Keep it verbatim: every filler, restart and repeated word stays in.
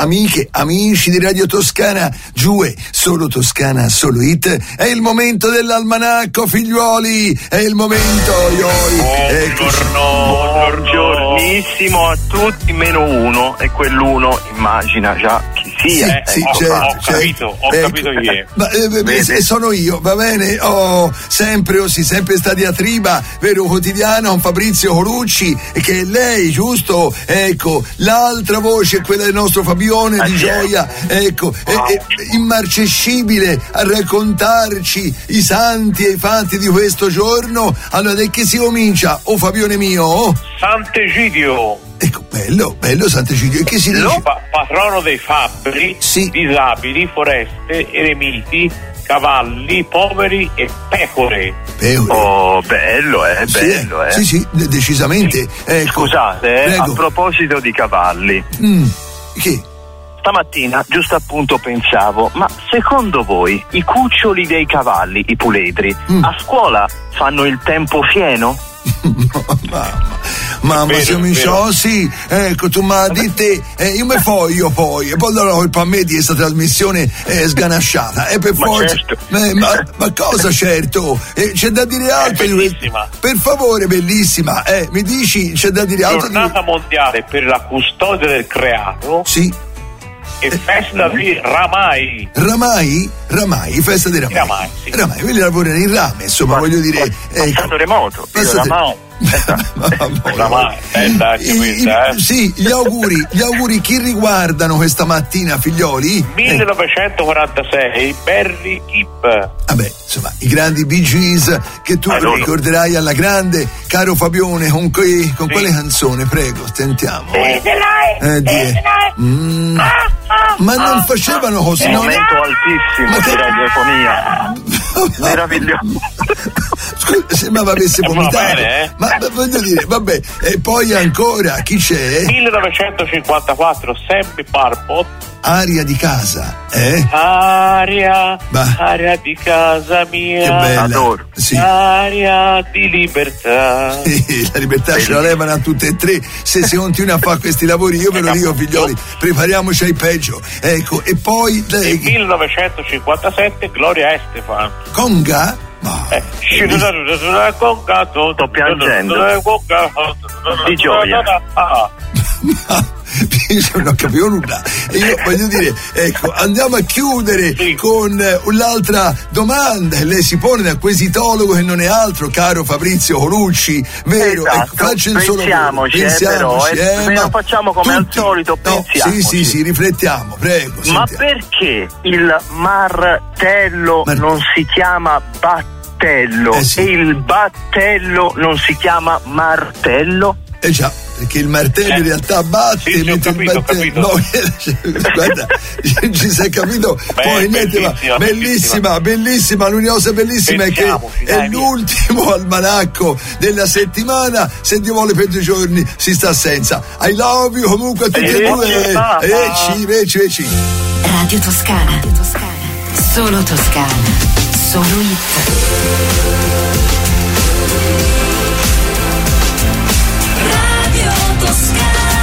amiche, amici di Radio Toscana, giù è solo Toscana, solo hit. È il momento dell'almanacco, figliuoli, è il momento, ioi. Buongiorno, buongiornissimo a tutti, meno uno, e quell'uno immagina già chi sia. Sì, sì, eh, certo, ho, ho certo. capito, ho Ecco. capito chi è. Ma eh, sono io, va bene? Oh, sempre o sì, sempre sta diatriba, vero quotidiana, un Fabrizio Colucci, che è lei, giusto? Ecco, l'altra voce è quella del nostro Fabione ah, di sì. Gioia, ecco, è, è immarcescibile a raccontarci i santi e i fatti di questo giorno. Allora, da che si comincia, oh Fabione mio? Sant'Egidio. Ecco, bello, bello Sant'Egidio. E che si dice? Lo pa- patrono dei fabbri, Sì. disabili, foreste, eremiti, cavalli, poveri e pecore. Pecore. Oh, bello, eh, Sì, bello, eh. Sì, sì, de- decisamente. Ecco. Scusate, eh, Prego. a proposito di cavalli. Mm, che? Stamattina, giusto appunto, pensavo, ma secondo voi i cuccioli dei cavalli, i puledri, Mm. a scuola fanno il tempo pieno? Mamma, mamma, Vero, siamo in vero. sì, ecco, tu mi hai te, eh, io mi foglio poi, e poi do la colpa a me di questa trasmissione eh, sganasciata, e per Ma forza, certo. eh, ma, ma cosa certo? Eh, c'è da dire altro di questo? bellissima. Per favore, bellissima, eh, mi dici, c'è da dire altro di Giornata mondiale per la custodia del creato Sì, e festa di Ramai. Ramai? Ramai, festa dei Ramai. Ramai, sì. Ramai, quelli lavorano in rame, insomma, voglio dire. Passato remoto, Passate- Ramai. Ramai, bella anche I- questa, eh. Sì, gli auguri, gli auguri chi riguardano questa mattina, figlioli? Eh, millenovecentoquarantasei, Barry Gibb. vabbè, insomma, i grandi Bee Gees che tu Allora. ricorderai alla grande, caro Fabione, con, que- con Sì. quale canzone, prego, sentiamo. Eh, Eh, die. Mm, ma non facevano così, Un no? momento altissimo Ma di che- radiofonia. Meraviglioso. Scusa, sembrava avesse Va vomitato. bene, eh? Ma ma voglio dire, vabbè, e poi ancora, chi c'è? millenovecentocinquantaquattro, Sammy Barbot. Aria di casa, eh? Aria, Bah. aria di casa mia. Che bella. Adoro. Sì. Aria di libertà. Sì, la libertà ce la levano a tutte e tre. Se si continua a fare questi lavori, io ve lo dico, figlioli, prepariamoci ai peggio. Ecco, e poi Nel lei, millenovecentocinquantasette, Gloria Estefan. Conga? Ma Eh, Sto piangendo di gioia. Ah, ma io non capivo nulla. E io voglio dire, ecco, andiamo a chiudere Sì. con eh, un'altra domanda. Lei si pone da quesitologo che non è altro, caro Fabrizio Colucci, vero? Esatto. Ecco, faccia il suo lavoro. Pensiamoci, eh, però, eh, eh, ve ma lo facciamo come al solito, no, sì, pensiamoci. sì, sì, riflettiamo, prego. ma sentiamo. perché il martello Mar- non si chiama battello Eh, sì. e il battello non si chiama martello? Eh già, perché il martello Eh, in realtà batte, sì, sì, ho mentre capito, il ho martello. capito. No, guarda, ci sei capito? Beh, Poi niente, ma bellissima, bellissima, bellissima, l'unica cosa bellissima è che Pensiamoci, è dai, l'ultimo almanacco della settimana, se Dio vuole per due giorni si sta senza. I love you comunque a tutti e due. Ah, Ecci, ecci, ecci. Radio Toscana. Radio Toscana. Solo Toscana. Solo hit. Radio Toscana.